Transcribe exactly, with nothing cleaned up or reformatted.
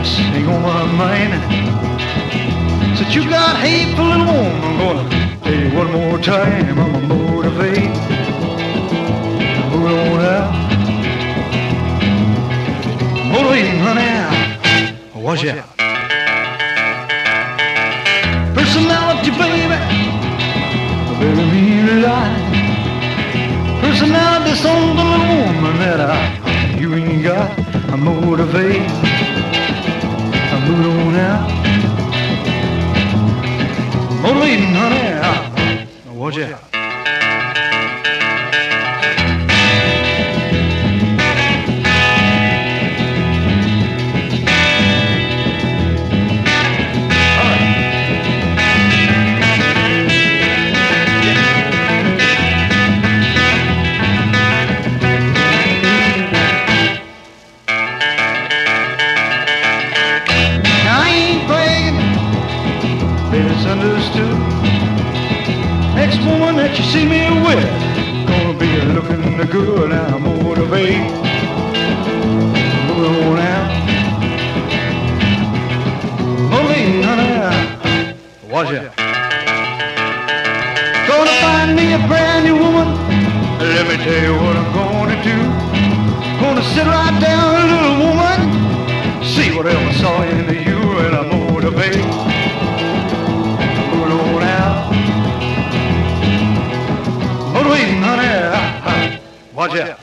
this ain't on my mind. Since you got hate for little woman, I'm gonna tell you one more time. I'm gonna motivate. Move on out. Motivating, honey. Watch out. Personality, baby. Baby, mean a lot. Personality, some the little woman that I, you ain't got. I motivate. I move on out. Motivating, honey. Watch out. Understood. Next woman that you see me with, gonna be looking good. Now motivate. Move on out. Motivate, honey. Watch out. Gonna find me a brand new woman. Let me tell you what I'm gonna do. Gonna sit right down, little woman. See whatever I saw into you, and I motivate. Motivating, honey. Watch out.